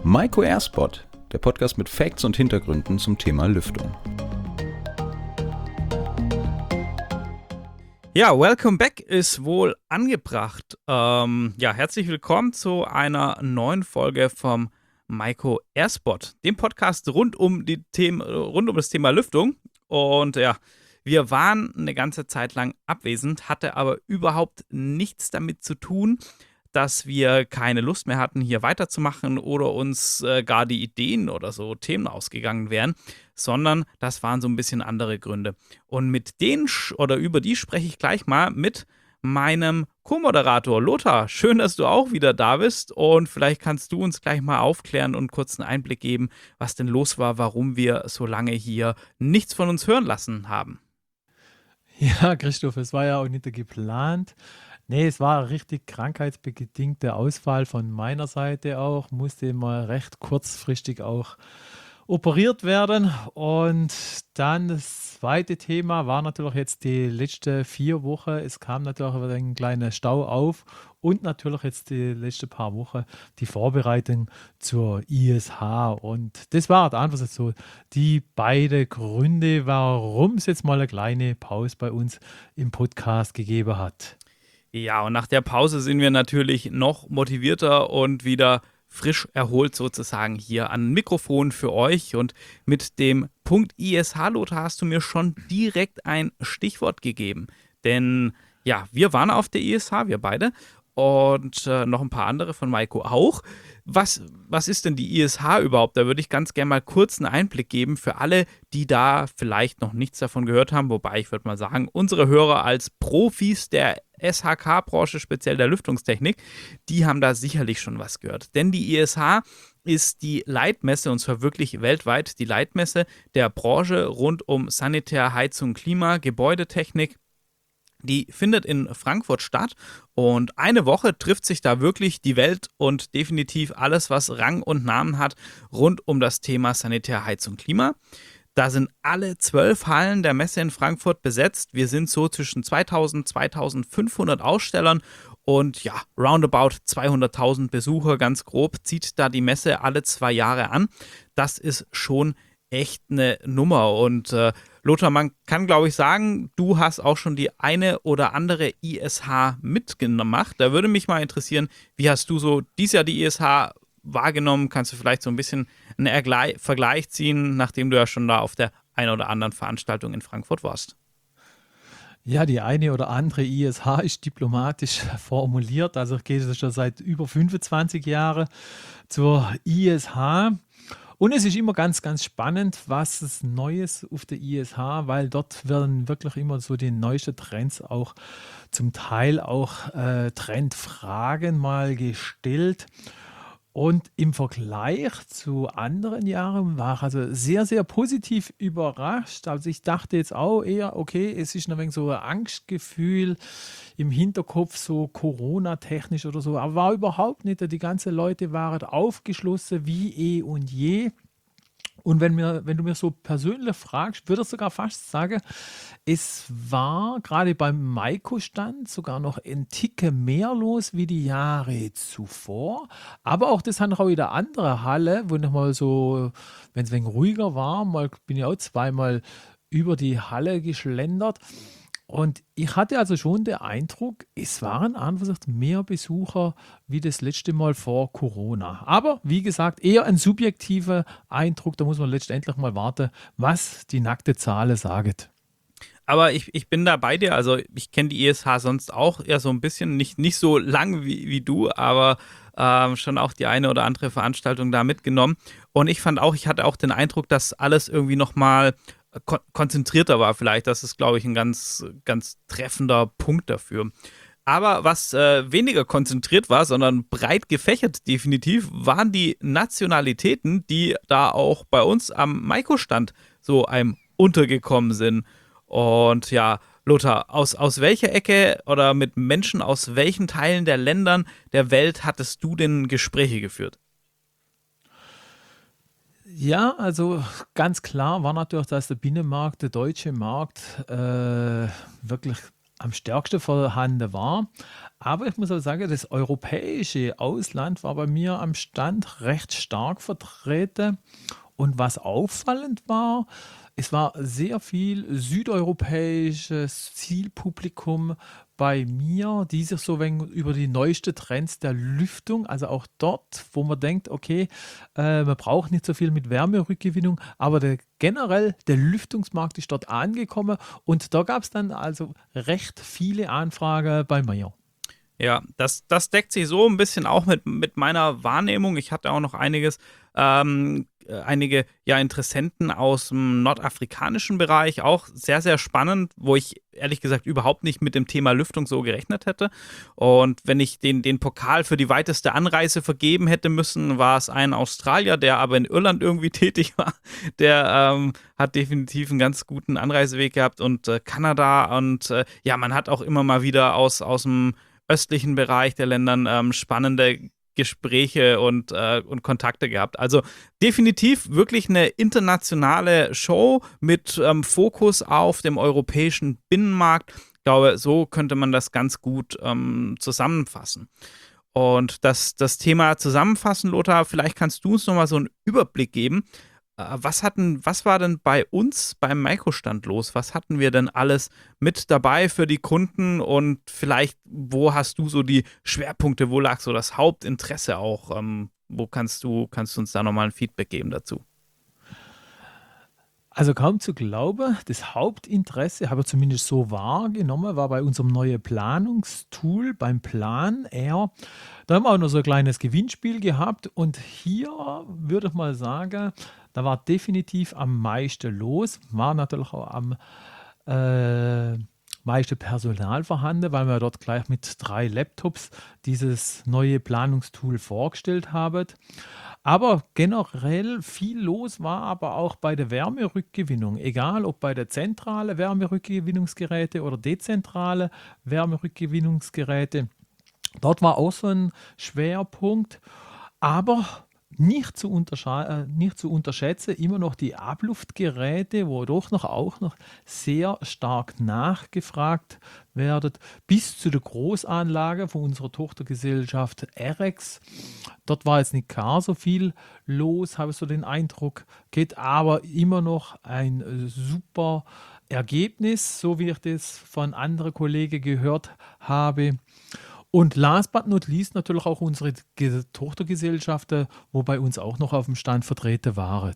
Maiko Airspot, der Podcast mit Facts und Hintergründen zum Thema Lüftung. Ja, welcome back ist wohl angebracht. Herzlich willkommen zu einer neuen Folge vom Maiko Airspot, dem Podcast rund um das Thema Lüftung. Und ja, wir waren eine ganze Zeit lang abwesend, hatte aber überhaupt nichts damit zu tun, dass wir keine Lust mehr hatten, hier weiterzumachen oder uns gar die Ideen oder so Themen ausgegangen wären, sondern das waren so ein bisschen andere Gründe. Und über die spreche ich gleich mal mit meinem Co-Moderator Lothar. Schön, dass du auch wieder da bist und vielleicht kannst du uns gleich mal aufklären und kurz einen Einblick geben, was denn los war, warum wir so lange hier nichts von uns hören lassen haben. Ja, Christoph, es war ja auch nicht geplant. Nee, es war ein richtig krankheitsbedingter Ausfall von meiner Seite auch. Musste mal recht kurzfristig auch operiert werden. Und dann das zweite Thema war natürlich jetzt die letzten 4 Wochen. Es kam natürlich wieder ein kleiner Stau auf und natürlich jetzt die letzten paar Wochen die Vorbereitung zur ISH. Und das war einfach so die beiden Gründe, warum es jetzt mal eine kleine Pause bei uns im Podcast gegeben hat. Ja, und nach der Pause sind wir natürlich noch motivierter und wieder frisch erholt sozusagen hier an Mikrofon für euch. Und mit dem Punkt ISH, Lothar, hast du mir schon direkt ein Stichwort gegeben. Denn ja, wir waren auf der ISH, wir beide, und noch ein paar andere von Maiko auch. Was ist denn die ISH überhaupt? Da würde ich ganz gerne mal kurz einen Einblick geben für alle, die da vielleicht noch nichts davon gehört haben. Wobei ich würde mal sagen, unsere Hörer als Profis der SHK-Branche, speziell der Lüftungstechnik, die haben da sicherlich schon was gehört. Denn die ISH ist die Leitmesse, und zwar wirklich weltweit die Leitmesse der Branche rund um Sanitär, Heizung, Klima, Gebäudetechnik. Die findet in Frankfurt statt und eine Woche trifft sich da wirklich die Welt und definitiv alles, was Rang und Namen hat, rund um das Thema Sanitär, Heizung, Klima. Da sind alle 12 Hallen der Messe in Frankfurt besetzt. Wir sind so zwischen 2000, 2500 Ausstellern und ja, roundabout 200.000 Besucher, ganz grob, zieht da die Messe alle 2 Jahre an. Das ist schon echt eine Nummer und Lothar, man kann, glaube ich, sagen, du hast auch schon die eine oder andere ISH mitgemacht. Da würde mich mal interessieren, wie hast du so dieses Jahr die ISH wahrgenommen? Kannst du vielleicht so ein bisschen einen Vergleich ziehen, nachdem du ja schon da auf der einen oder anderen Veranstaltung in Frankfurt warst? Ja, die eine oder andere ISH ist diplomatisch formuliert. Also ich gehe schon seit über 25 Jahren zur ISH. Und es ist immer ganz, ganz spannend, was es Neues auf der ISH, weil dort werden wirklich immer so die neuesten Trends auch zum Teil auch Trendfragen mal gestellt. Und im Vergleich zu anderen Jahren war ich also sehr, sehr positiv überrascht. Also ich dachte jetzt auch eher, okay, es ist ein wenig so ein Angstgefühl im Hinterkopf, so Corona-technisch oder so, aber war überhaupt nicht. Die ganzen Leute waren aufgeschlossen wie eh und je. Und wenn du mir so persönlich fragst, würde ich sogar fast sagen, es war gerade beim Maiko-Stand sogar noch ein Ticken mehr los wie die Jahre zuvor. Aber auch das haben auch wieder andere Halle, wo noch mal so, wenn es ein wenig ruhiger war, bin ich auch zweimal über die Halle geschlendert. Und ich hatte also schon den Eindruck, es waren einfach mehr Besucher wie das letzte Mal vor Corona. Aber wie gesagt, eher ein subjektiver Eindruck. Da muss man letztendlich mal warten, was die nackte Zahl sagt. Aber ich bin da bei dir, also ich kenne die ISH sonst auch eher so ein bisschen, nicht so lang wie du, aber schon auch die eine oder andere Veranstaltung da mitgenommen. Und ich fand auch, ich hatte auch den Eindruck, dass alles irgendwie nochmal konzentrierter war vielleicht. Das ist, glaube ich, ein ganz, ganz treffender Punkt dafür. Aber was weniger konzentriert war, sondern breit gefächert definitiv, waren die Nationalitäten, die da auch bei uns am Maiko-Stand so einem untergekommen sind. Und ja, Lothar, aus welcher Ecke oder mit Menschen aus welchen Teilen der Ländern der Welt hattest du denn Gespräche geführt? Ja, also ganz klar war natürlich, dass der Binnenmarkt, der deutsche Markt, wirklich am stärksten vorhanden war. Aber ich muss auch sagen, das europäische Ausland war bei mir am Stand recht stark vertreten. Und was auffallend war, es war sehr viel südeuropäisches Zielpublikum bei mir, die sich so wenig über die neuesten Trends der Lüftung, also auch dort, wo man denkt, okay, man braucht nicht so viel mit Wärmerückgewinnung, aber generell der Lüftungsmarkt ist dort angekommen und da gab es dann also recht viele Anfragen bei mir. Ja, das deckt sich so ein bisschen auch mit meiner Wahrnehmung. Ich hatte auch noch einige Interessenten aus dem nordafrikanischen Bereich, auch sehr, sehr spannend, wo ich ehrlich gesagt überhaupt nicht mit dem Thema Lüftung so gerechnet hätte. Und wenn ich den Pokal für die weiteste Anreise vergeben hätte müssen, war es ein Australier, der aber in Irland irgendwie tätig war. Der hat definitiv einen ganz guten Anreiseweg gehabt und Kanada und man hat auch immer mal wieder aus dem östlichen Bereich der Ländern spannende Gespräche und Kontakte gehabt. Also definitiv wirklich eine internationale Show mit Fokus auf dem europäischen Binnenmarkt. Ich glaube, so könnte man das ganz gut zusammenfassen. Und das Thema Zusammenfassen, Lothar, vielleicht kannst du uns nochmal so einen Überblick geben. Was war denn bei uns beim Maiko-Stand los? Was hatten wir denn alles mit dabei für die Kunden und vielleicht, wo hast du so die Schwerpunkte, wo lag so das Hauptinteresse auch? Wo kannst du uns da nochmal ein Feedback geben dazu? Also kaum zu glauben, das Hauptinteresse, habe ich zumindest so wahrgenommen, war bei unserem neuen Planungstool, beim Plan R. Da haben wir auch noch so ein kleines Gewinnspiel gehabt und hier würde ich mal sagen, da war definitiv am meisten los, war natürlich auch am meiste Personal vorhanden, weil wir dort gleich mit 3 Laptops dieses neue Planungstool vorgestellt haben. Aber generell viel los war aber auch bei der Wärmerückgewinnung, egal ob bei der zentralen Wärmerückgewinnungsgeräte oder dezentrale Wärmerückgewinnungsgeräte. Dort war auch so ein Schwerpunkt, aber nicht zu unterschätzen, immer noch die Abluftgeräte, wo doch auch noch sehr stark nachgefragt werden, bis zu der Großanlage von unserer Tochtergesellschaft RX. Dort war jetzt nicht gar so viel los, habe ich so den Eindruck, geht aber immer noch ein super Ergebnis, so wie ich das von anderen Kollegen gehört habe. Und last but not least natürlich auch unsere Tochtergesellschaften, wo bei uns auch noch auf dem Stand vertreten waren.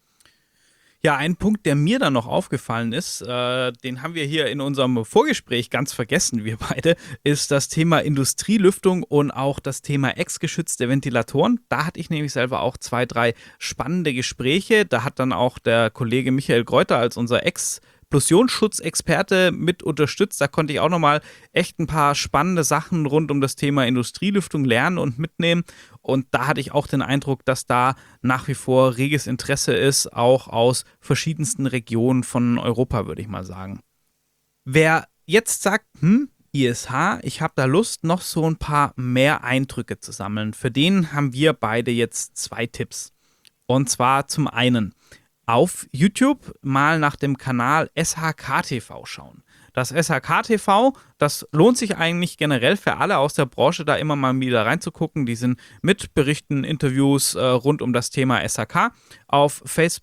Ja, ein Punkt, der mir dann noch aufgefallen ist, den haben wir hier in unserem Vorgespräch ganz vergessen, wir beide, ist das Thema Industrielüftung und auch das Thema ex-geschützte Ventilatoren. Da hatte ich nämlich selber auch 2, 3 spannende Gespräche. Da hat dann auch der Kollege Michael Greuter als unser Explosionsschutzexperte mit unterstützt. Da konnte ich auch nochmal echt ein paar spannende Sachen rund um das Thema Industrielüftung lernen und mitnehmen. Und da hatte ich auch den Eindruck, dass da nach wie vor reges Interesse ist, auch aus verschiedensten Regionen von Europa, würde ich mal sagen. Wer jetzt sagt, ISH, ich habe da Lust, noch so ein paar mehr Eindrücke zu sammeln, für den haben wir beide jetzt 2 Tipps. Und zwar zum einen auf YouTube mal nach dem Kanal SHK-TV schauen. Das SHK-TV, das lohnt sich eigentlich generell für alle aus der Branche, da immer mal wieder reinzugucken. Die sind mit Berichten, Interviews rund um das Thema SHK auf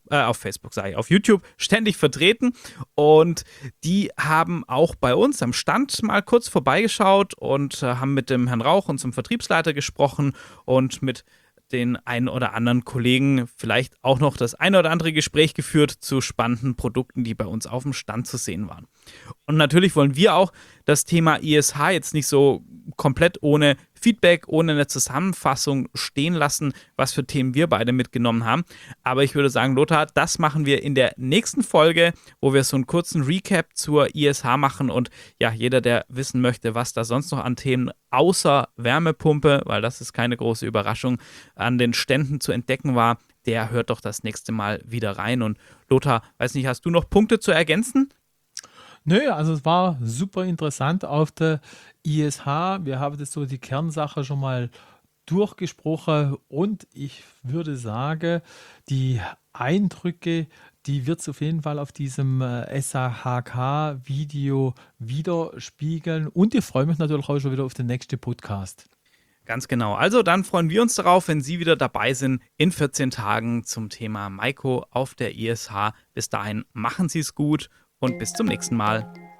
YouTube ständig vertreten. Und die haben auch bei uns am Stand mal kurz vorbeigeschaut und haben mit dem Herrn Rauch, unserem Vertriebsleiter, gesprochen und mit den einen oder anderen Kollegen vielleicht auch noch das ein oder andere Gespräch geführt zu spannenden Produkten, die bei uns auf dem Stand zu sehen waren. Und natürlich wollen wir auch das Thema ISH jetzt nicht so komplett ohne Feedback, ohne eine Zusammenfassung stehen lassen, was für Themen wir beide mitgenommen haben. Aber ich würde sagen, Lothar, das machen wir in der nächsten Folge, wo wir so einen kurzen Recap zur ISH machen und ja, jeder, der wissen möchte, was da sonst noch an Themen außer Wärmepumpe, weil das ist keine große Überraschung, an den Ständen zu entdecken war, der hört doch das nächste Mal wieder rein. Und Lothar, weiß nicht, hast du noch Punkte zu ergänzen? Nö, also es war super interessant auf der ISH. Wir haben das so die Kernsache schon mal durchgesprochen und ich würde sagen, die Eindrücke, die wird es auf jeden Fall auf diesem SAHK-Video widerspiegeln. Und ich freue mich natürlich auch schon wieder auf den nächsten Podcast. Ganz genau. Also dann freuen wir uns darauf, wenn Sie wieder dabei sind in 14 Tagen zum Thema Maiko auf der ISH. Bis dahin machen Sie es gut und bis zum nächsten Mal.